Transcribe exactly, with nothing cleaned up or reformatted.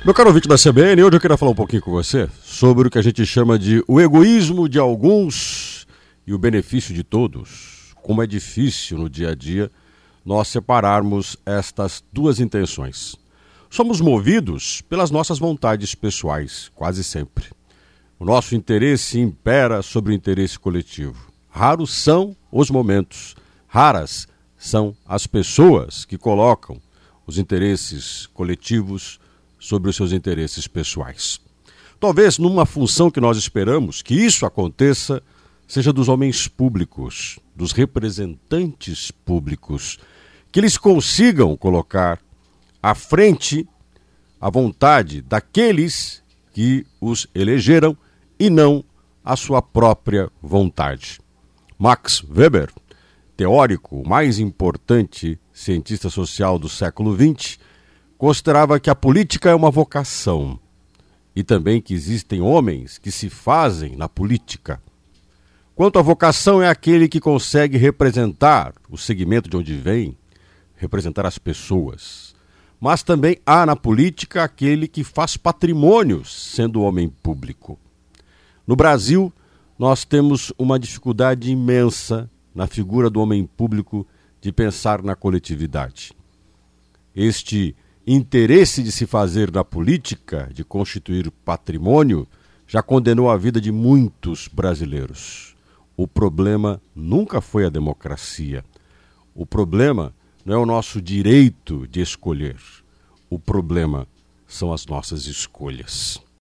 Meu caro ouvinte da C B N, hoje eu queria falar um pouquinho com você sobre o que a gente chama de o egoísmo de alguns e o benefício de todos. Como é difícil no dia a dia nós separarmos estas duas intenções. Somos movidos pelas nossas vontades pessoais, quase sempre. O nosso interesse impera sobre o interesse coletivo. Raros são os momentos, raras são as pessoas que colocam os interesses coletivos sobre os seus interesses pessoais. Talvez numa função que nós esperamos que isso aconteça, seja dos homens públicos, dos representantes públicos, que eles consigam colocar à frente a vontade daqueles que os elegeram e não a sua própria vontade. Max Weber, teórico, o mais importante cientista social do século vinte, considerava que a política é uma vocação e também que existem homens que se fazem na política. Quanto à vocação, é aquele que consegue representar o segmento de onde vem, representar as pessoas. Mas também há na política aquele que faz patrimônios sendo homem público. No Brasil, nós temos uma dificuldade imensa na figura do homem público de pensar na coletividade. Este interesse de se fazer da política, de constituir patrimônio, já condenou a vida de muitos brasileiros. O problema nunca foi a democracia. O problema não é o nosso direito de escolher. O problema são as nossas escolhas.